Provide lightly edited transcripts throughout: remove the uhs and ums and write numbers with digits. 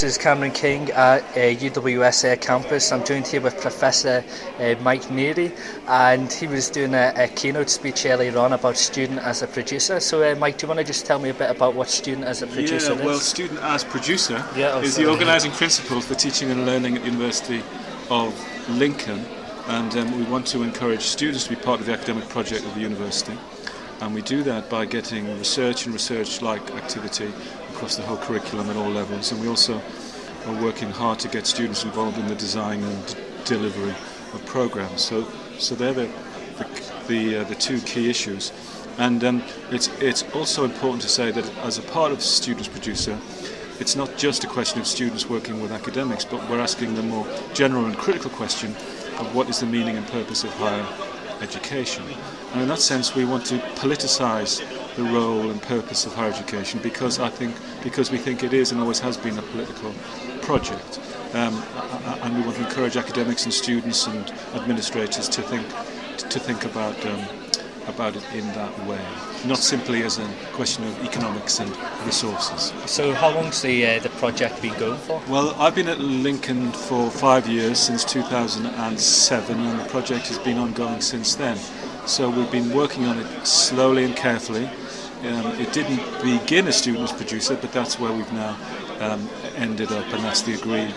This is Cameron King at UWS campus. I'm joined here with Professor Mike Neary, and he was doing a keynote speech earlier on about student as a producer. So Mike, do you want to just tell me a bit about what student as a producer is? Well, student as producer is the organising principle for teaching and learning at the University of Lincoln, and we want to encourage students to be part of the academic project of the university. And we do that by getting research and research-like activity across the whole curriculum at all levels. And we also are working hard to get students involved in the design and delivery of programs. So they're the two key issues. And it's also important to say that as a part of Students Producer, it's not just a question of students working with academics, but we're asking the more general and critical question of what is the meaning and purpose of higher education. And in that sense, we want to politicise the role and purpose of higher education because we think it is and always has been a political project. And we want to encourage academics and students and administrators to think about it in that way, not simply as a question of economics and resources. So how long's the project been going for? Well, I've been at Lincoln for 5 years, since 2007, and the project has been ongoing since then. So we've been working on it slowly and carefully. It didn't begin as Students Producer, but that's where we've now ended up, and that's the agreed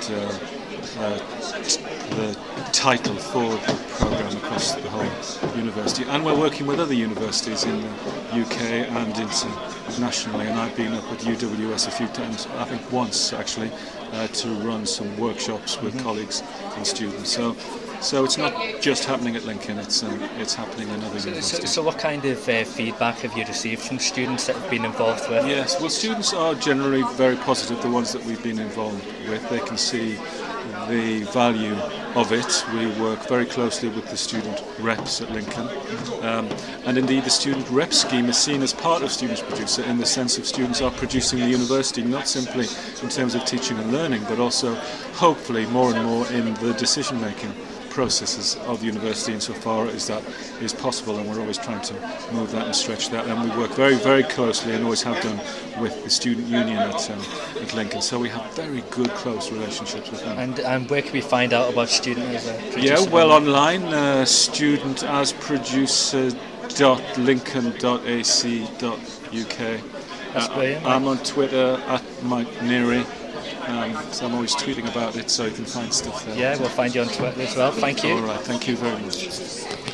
the title for the programme across the whole university. And we're working with other universities in the UK and internationally, and I've been up at UWS a few times, I think once actually, to run some workshops with colleagues and students. So it's not just happening at Lincoln, it's happening in other universities. So what kind of feedback have you received from students that have been involved with? Yes, well, students are generally very positive, the ones that we've been involved with. They can see the value of it. We work very closely with the student reps at Lincoln, and indeed the student rep scheme is seen as part of Students Producer in the sense of students are producing the university, not simply in terms of teaching and learning, but also hopefully more and more in the decision making processes of the university insofar as that is possible, and we're always trying to move that and stretch that, and we work very, very closely and always have done with the student union at Lincoln, so we have very good close relationships with them. And where can we find out about student as a producer? Yeah, well, online, studentasproducer.lincoln.ac.uk. That's brilliant. I'm on Twitter at Mike Neary. So I'm always tweeting about it, so you can find stuff there. Yeah, we'll find you on Twitter as well. Thank you. All right, thank you very much.